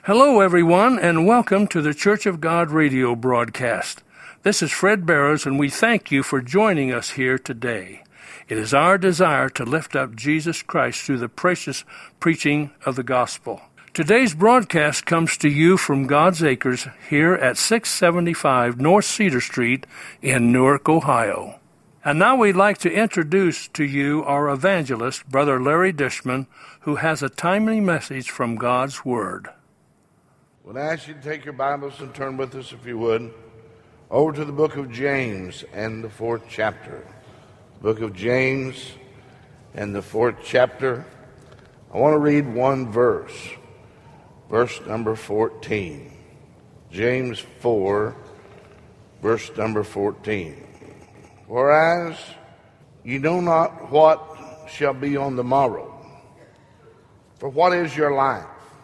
Hello, everyone, and welcome to the Church of God radio broadcast. This is Fred Barrows, and we thank you for joining us here today. It is our desire to lift up Jesus Christ through the precious preaching of the gospel. Today's broadcast comes to you from God's Acres here at 675 North Cedar Street in Newark, Ohio. And now we'd like to introduce to you our evangelist, Brother Larry Dishman, who has a timely message from God's Word. I would ask you to take your Bibles and turn with us, if you would, over to the book of James and the 4th chapter. Book of James and the 4th chapter. I want to read one verse number 14. James 4, verse number 14. Whereas you know not what shall be on the morrow, for what is your life?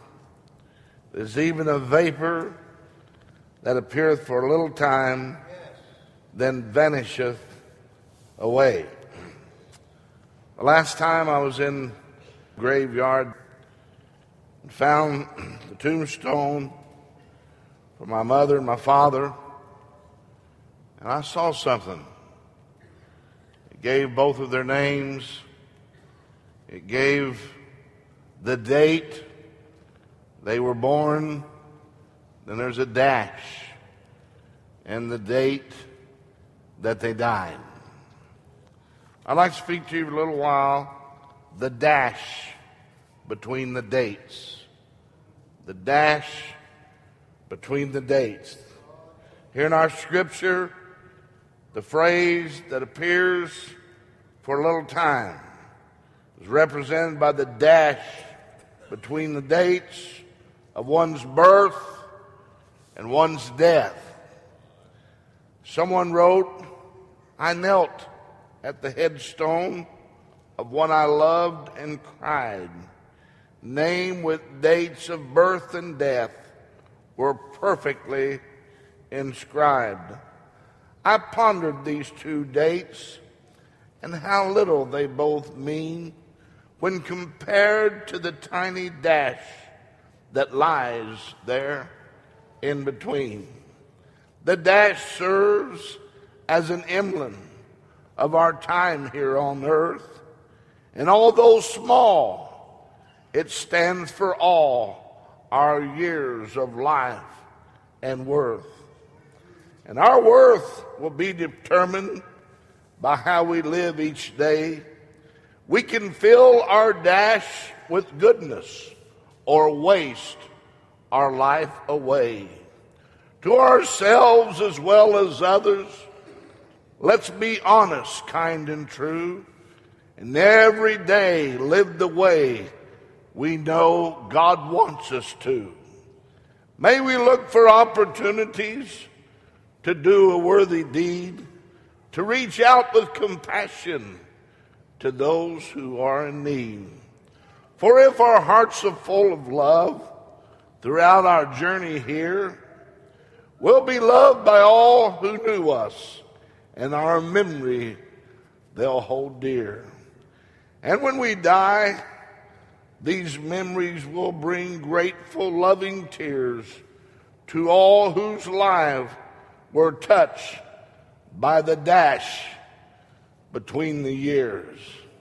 It is even a vapor that appeareth for a little time, then vanisheth away. The last time I was in the graveyard and found the tombstone for my mother and my father, and I saw something. It gave both of their names. It gave the date they were born. Then there's a dash and the date that they died. I'd like to speak to you for a little while, the dash between the dates. The dash between the dates. Here in our scripture, the phrase that appears for a little time is represented by the dash between the dates of one's birth and one's death. Someone wrote, I knelt at the headstone of one I loved and cried. Name with dates of birth and death were perfectly inscribed. I pondered these two dates and how little they both mean when compared to the tiny dash that lies there in between. The dash serves as an emblem of our time here on earth, and although small, it stands for all our years of life and worth. And our worth will be determined by how we live each day. We can fill our dash with goodness or waste our life away. To ourselves as well as others, let's be honest, kind, and true, and every day live the way we know God wants us to. May we look for opportunities to do a worthy deed, to reach out with compassion to those who are in need. For if our hearts are full of love throughout our journey here, we'll be loved by all who knew us, and our memory they'll hold dear. And when we die, these memories will bring grateful, loving tears to all whose lives were touched by the dash between the years.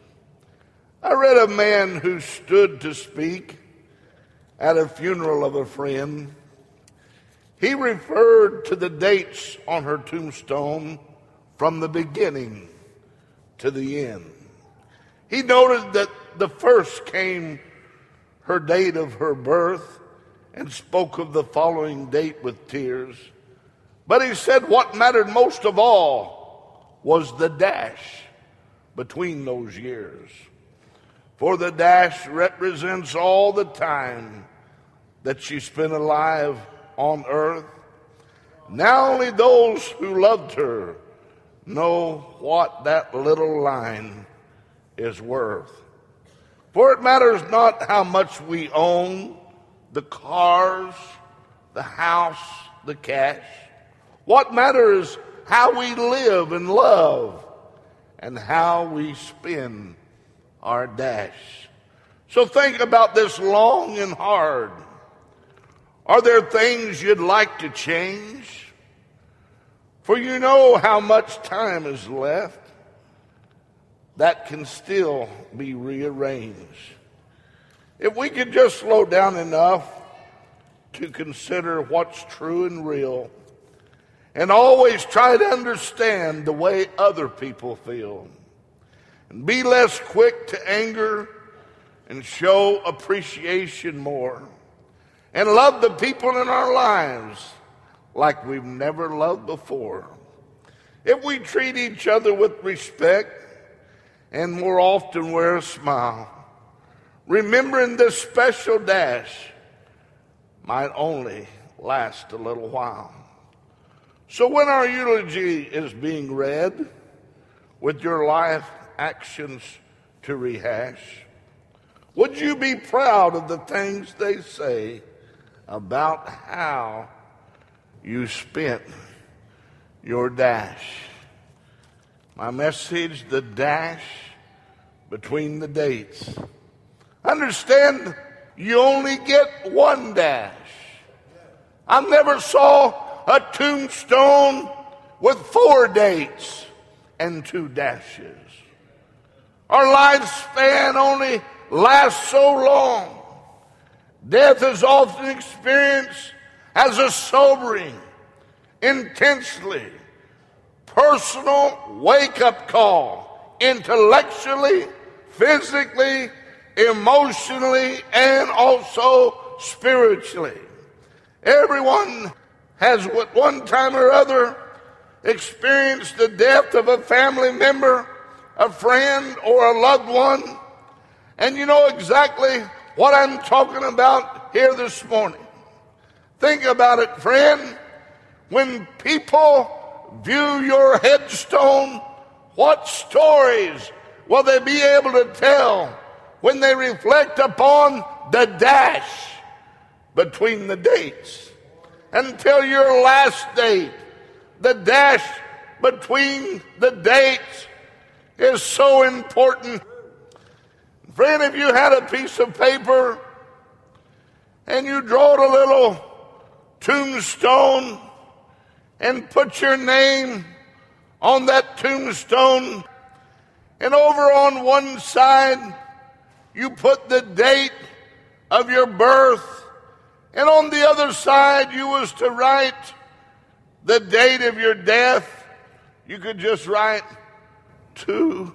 I read a man who stood to speak at a funeral of a friend. He referred to the dates on her tombstone from the beginning to the end. He noted that the first came her date of her birth and spoke of the following date with tears. But he said what mattered most of all was the dash between those years. For the dash represents all the time that she spent alive on earth. Now only those who loved her know what that little line is worth. For it matters not how much we own, the cars, the house, the cash. What matters is how we live and love and how we spend our dash. So think about this long and hard. Are there things you'd like to change? For you know how much time is left that can still be rearranged. If we could just slow down enough to consider what's true and real, and always try to understand the way other people feel, and be less quick to anger and show appreciation more, and love the people in our lives like we've never loved before. If we treat each other with respect and more often wear a smile, remembering this special dash might only last a little while. So when our eulogy is being read, with your life actions to rehash, would you be proud of the things they say about how you spent your dash? My message, the dash between the dates. Understand, you only get one dash. I never saw a tombstone with 4 dates and 2 dashes. Our lifespan only lasts so long. Death is often experienced as a sobering, intensely personal wake-up call, intellectually, physically, emotionally, and also spiritually. Everyone has at one time or other experienced the death of a family member, a friend, or a loved one. And you know exactly what I'm talking about here this morning. Think about it, friend. When people view your headstone, what stories will they be able to tell when they reflect upon the dash between the dates? Until your last date, the dash between the dates is so important. Friend, if you had a piece of paper and you drawed a little tombstone and put your name on that tombstone, and over on one side you put the date of your birth, and on the other side you was to write the date of your death, you could just write 20.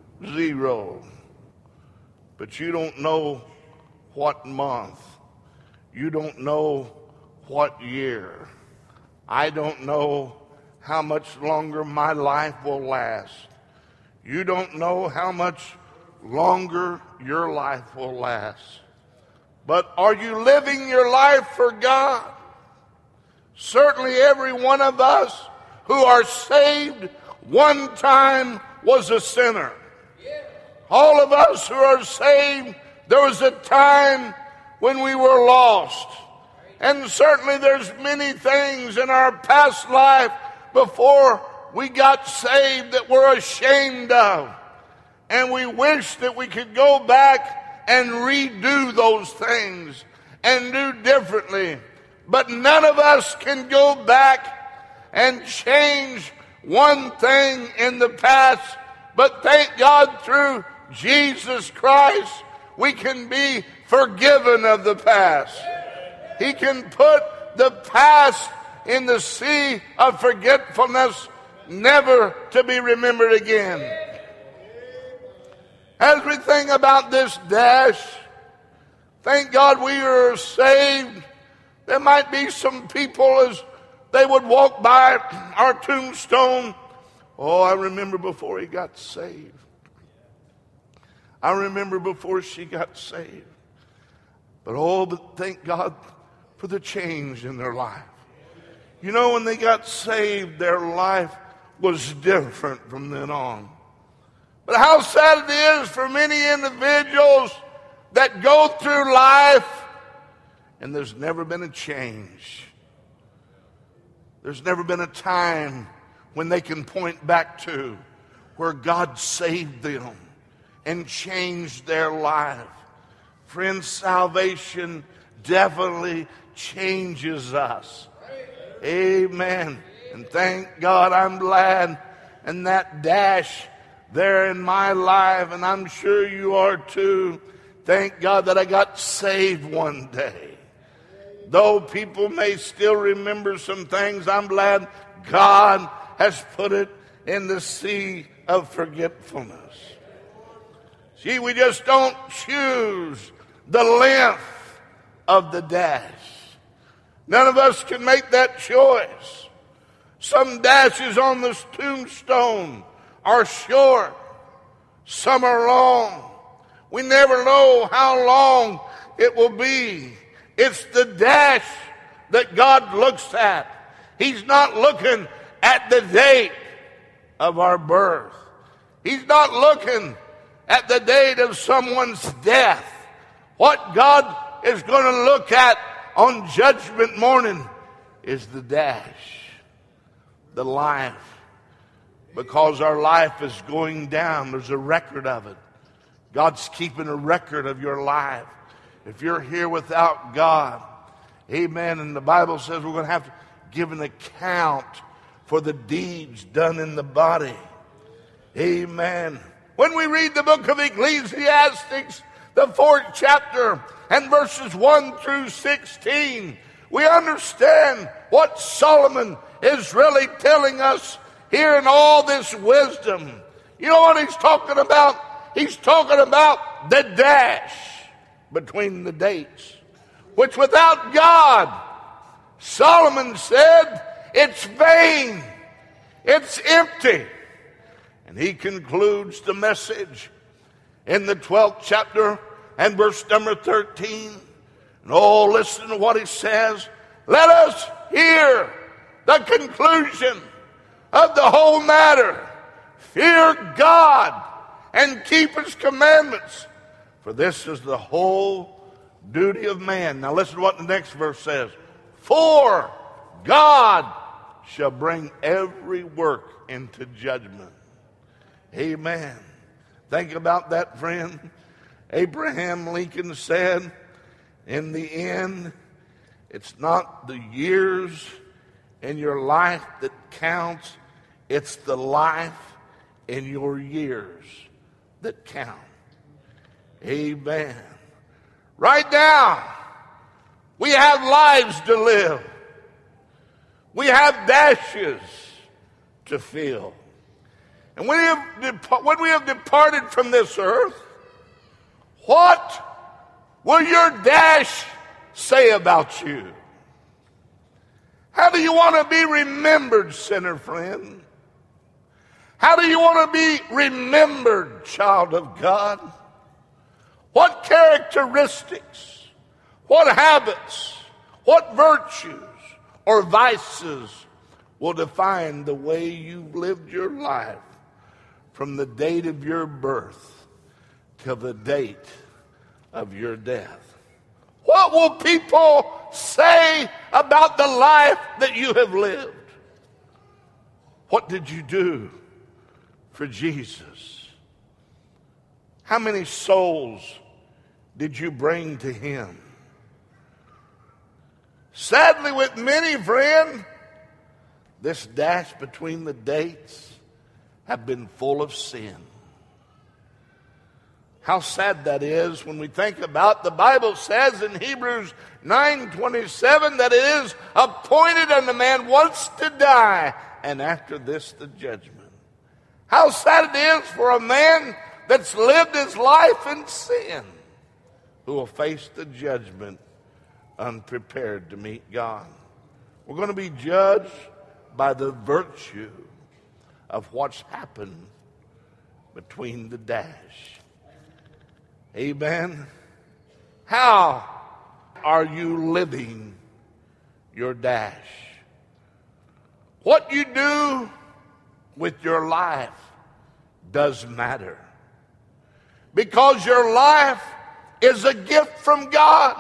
But you don't know what month. You don't know what year. I don't know how much longer my life will last. You don't know how much longer your life will last. But are you living your life for God? Certainly every one of us who are saved one time was a sinner. All of us who are saved, there was a time when we were lost. And certainly there's many things in our past life before we got saved that we're ashamed of. And we wish that we could go back and redo those things and do differently. But none of us can go back and change one thing in the past. But thank God through Jesus Christ, we can be forgiven of the past. He can put the past in the sea of forgetfulness, never to be remembered again. As we think about this dash, thank God we are saved. There might be some people as they would walk by our tombstone. Oh, I remember before he got saved. I remember before she got saved. But thank God for the change in their life. You know, when they got saved, their life was different from then on. But how sad it is for many individuals that go through life and there's never been a change. There's never been a time when they can point back to where God saved them and changed their life. Friends, salvation definitely changes us. Amen. And thank God I'm glad in that dash there in my life, and I'm sure you are too. Thank God that I got saved one day. Though people may still remember some things, I'm glad God has put it in the sea of forgetfulness. See, we just don't choose the length of the dash. None of us can make that choice. Some dashes on this tombstone are short. Some are long. We never know how long it will be. It's the dash that God looks at. He's not looking at the date of our birth. He's not looking at the date of someone's death. What God is going to look at on Judgment morning is the dash, the life. Because our life is going down. There's a record of it. God's keeping a record of your life. If you're here without God, amen, and the Bible says we're going to have to give an account for the deeds done in the body. Amen. When we read the book of Ecclesiastes, the 4th chapter, and verses 1 through 16, we understand what Solomon is really telling us here in all this wisdom. You know what he's talking about? He's talking about the dash between the dates, which without God, Solomon said, it's vain, it's empty. And he concludes the message in the 12th chapter and verse number 13. And oh, listen to what he says. Let us hear the conclusion of the whole matter. Fear God and keep his commandments, for this is the whole duty of man. Now listen to what the next verse says. For God shall bring every work into judgment. Amen. Think about that, friend. Abraham Lincoln said, in the end, it's not the years in your life that counts, it's the life in your years that count. Amen. Right now, we have lives to live. We have dashes to fill. And when we have departed from this earth, what will your dash say about you? How do you want to be remembered, sinner friend? How do you want to be remembered, child of God? What characteristics, what habits, what virtues or vices will define the way you've lived your life from the date of your birth till the date of your death? What will people say about the life that you have lived? What did you do for Jesus? How many souls did you bring to him? Sadly, with many, friend, this dash between the dates have been full of sin. How sad that is when we think about, the Bible says in Hebrews 9:27 that it is appointed unto man once to die, and after this the judgment. How sad it is for a man that's lived his life in sin, who will face the judgment unprepared to meet God. We're going to be judged by the virtue of what's happened between the dash. Amen. How are you living your dash? What you do with your life does matter, because your life is a gift from God.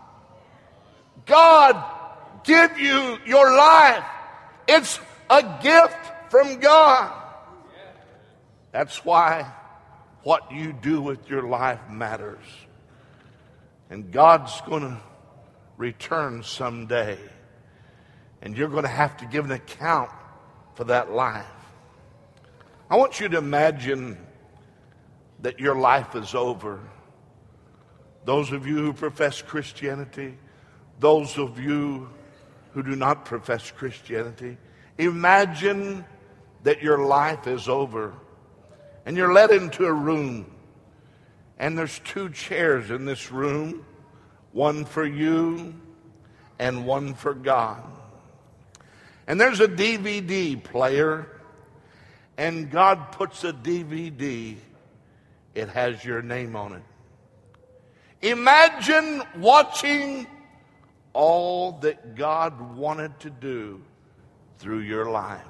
God give you your life. It's a gift from God. That's why what you do with your life matters. And God's going to return someday. And you're going to have to give an account for that life. I want you to imagine that your life is over. Those of you who profess Christianity, those of you who do not profess Christianity, imagine that your life is over and you're led into a room, and there's 2 chairs in this room, one for you and one for God. And there's a DVD player, and God puts a DVD, it has your name on it. Imagine watching all that God wanted to do through your life.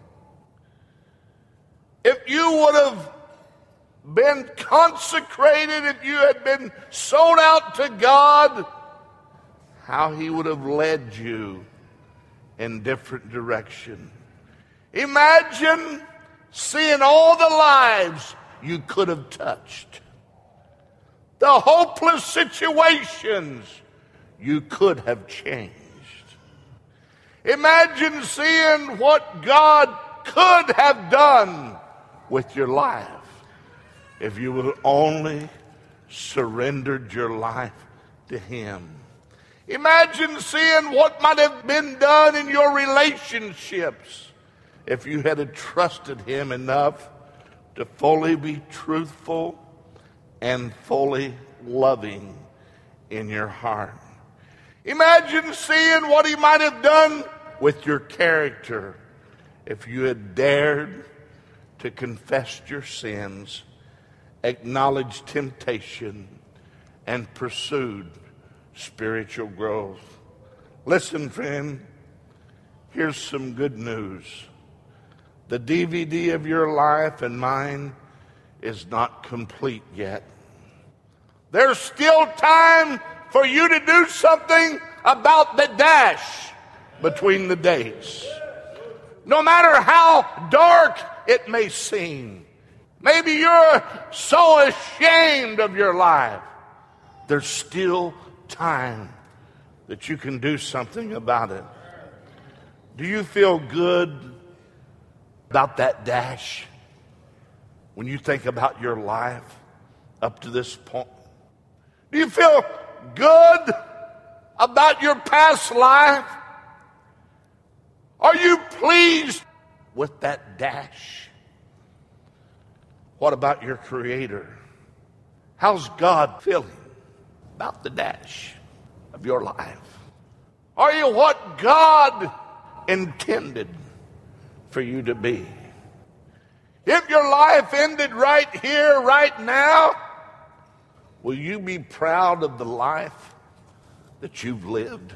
If you would have been consecrated, if you had been sold out to God, how He would have led you in different direction. Imagine seeing all the lives you could have touched, the hopeless situations you could have changed. Imagine seeing what God could have done with your life if you would only surrendered your life to Him. Imagine seeing what might have been done in your relationships if you had trusted Him enough to fully be truthful and fully loving in your heart. Imagine seeing what He might have done with your character if you had dared to confess your sins, acknowledge temptation, and pursued spiritual growth. Listen, friend, here's some good news. The DVD of your life and mine is not complete yet. There's still time for you to do something about the dash between the dates. No matter how dark it may seem, maybe you're so ashamed of your life, there's still time that you can do something about it. Do you feel good about that dash when you think about your life up to this point? Do you feel good about your past life? Are you pleased with that dash? What about your Creator? How's God feeling about the dash of your life? Are you what God intended for you to be? If your life ended right here, right now, will you be proud of the life that you've lived?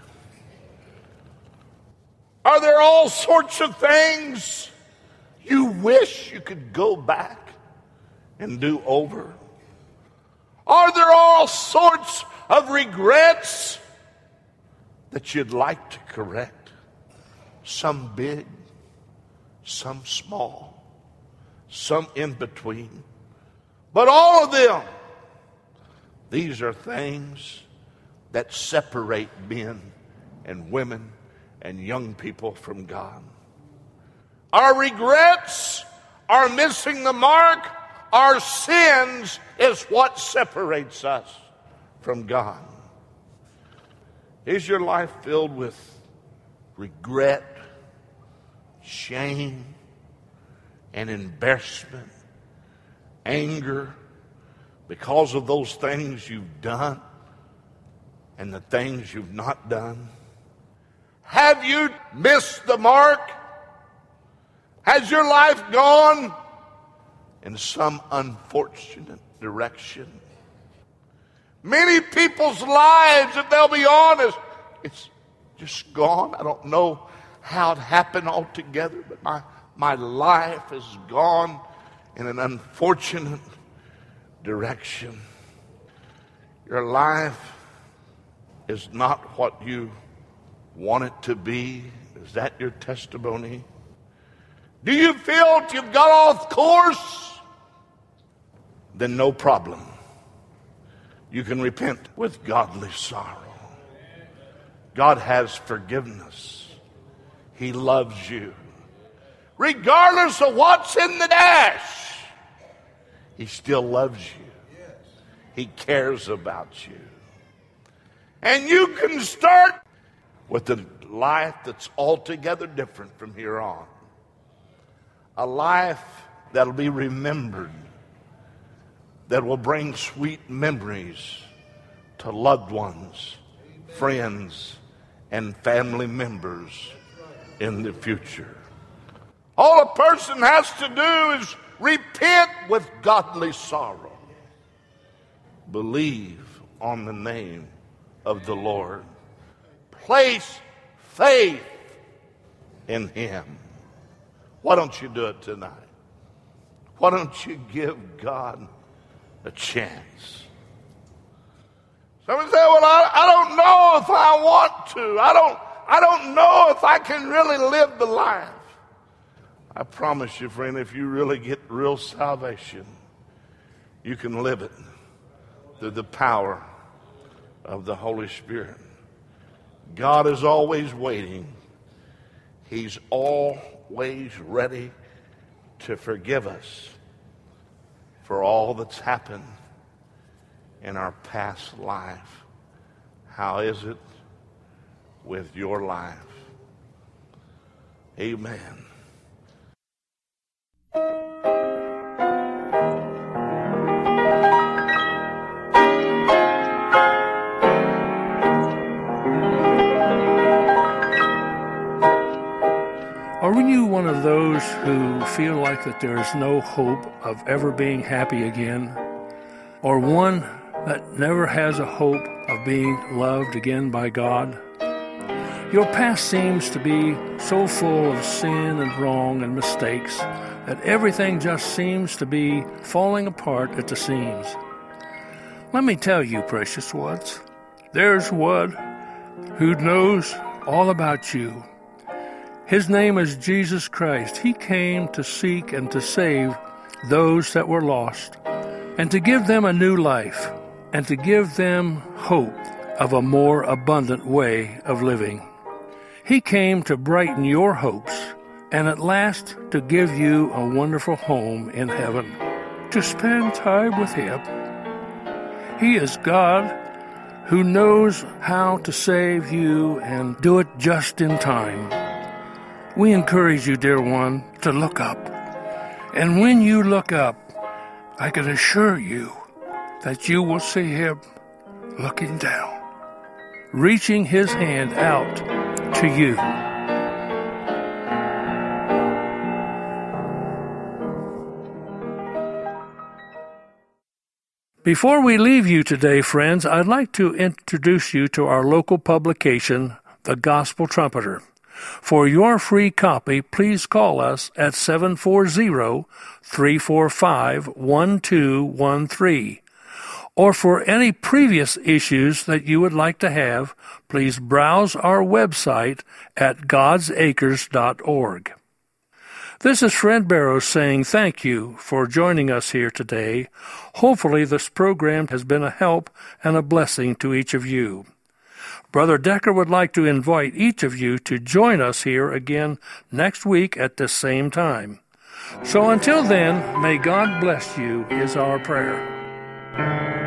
Are there all sorts of things you wish you could go back and do over? Are there all sorts of regrets that you'd like to correct? Some big, some small, some in between. But all of them, these are things that separate men and women and young people from God. Our regrets are missing the mark. Our sins is what separates us from God. Is your life filled with regret, shame, and embarrassment, anger, because of those things you've done and the things you've not done? Have you missed the mark? Has your life gone in some unfortunate direction? Many people's lives, if they'll be honest, it's just gone. I don't know how it happened altogether, but my life has gone in an unfortunate direction. Your life is not what you want it to be. Is that your testimony? Do you feel that you've got off course? Then no problem. You can repent with godly sorrow. God has forgiveness. He loves you. Regardless of what's in the dash, He still loves you. He cares about you. And you can start with a life that's altogether different from here on. A life that'll be remembered, that will bring sweet memories to loved ones, friends, and family members in the future. All a person has to do is repent with godly sorrow. Believe on the name of the Lord. Place faith in Him. Why don't you do it tonight? Why don't you give God a chance? Somebody say, well, I don't know if I want to. I don't know if I can really live the life. I promise you, friend, if you really get real salvation, you can live it through the power of the Holy Spirit. God is always waiting. He's always ready to forgive us for all that's happened in our past life. How is it with your life? Amen. Are you one of those who feel like that there is no hope of ever being happy again? Or one that never has a hope of being loved again by God? Your past seems to be so full of sin and wrong and mistakes that everything just seems to be falling apart at the seams. Let me tell you, precious ones, there's one who knows all about you. His name is Jesus Christ. He came to seek and to save those that were lost, and to give them a new life, and to give them hope of a more abundant way of living. He came to brighten your hopes, and at last to give you a wonderful home in heaven, to spend time with Him. He is God who knows how to save you and do it just in time. We encourage you, dear one, to look up. And when you look up, I can assure you that you will see Him looking down, reaching His hand out to you. Before we leave you today, friends, I'd like to introduce you to our local publication, The Gospel Trumpeter. For your free copy, please call us at 740-345-1213. Or for any previous issues that you would like to have, please browse our website at godsacres.org. This is Fred Barrows saying thank you for joining us here today. Hopefully this program has been a help and a blessing to each of you. Brother Decker would like to invite each of you to join us here again next week at this same time. So until then, may God bless you is our prayer.